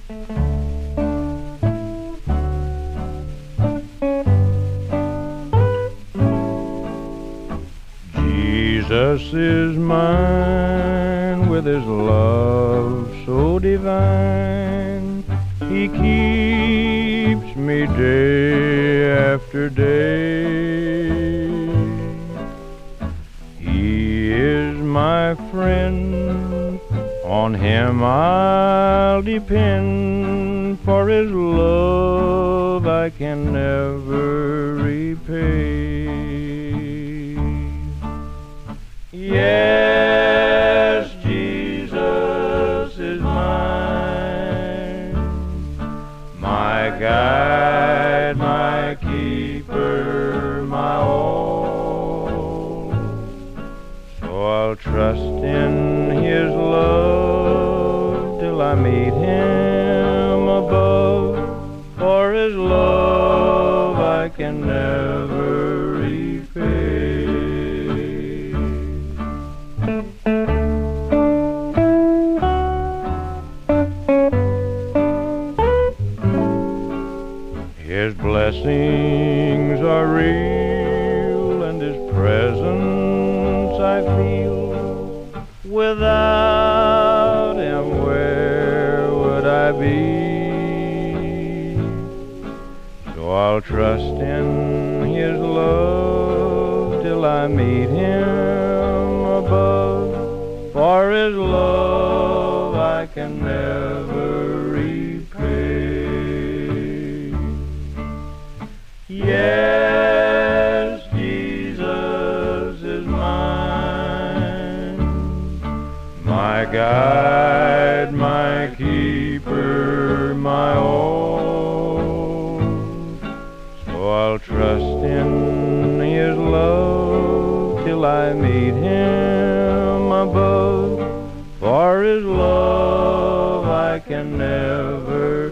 Jesus is mine with his love so divine. He keeps me day after day. He is my friend, on him I'll depend, for his love I can never repay. Yes, Jesus is mine, my guide, my keeper, my all. So I'll trust in his love till I meet him above, for his love I can never repay. His blessings are real, and his presence I feel. Without him, where would I be? So I'll trust in his love till I meet him above, for his love I can never repay. Yes, Jesus is mine, my guide, my keeper, my all. So I'll trust in his love till I meet him above, for his love I can never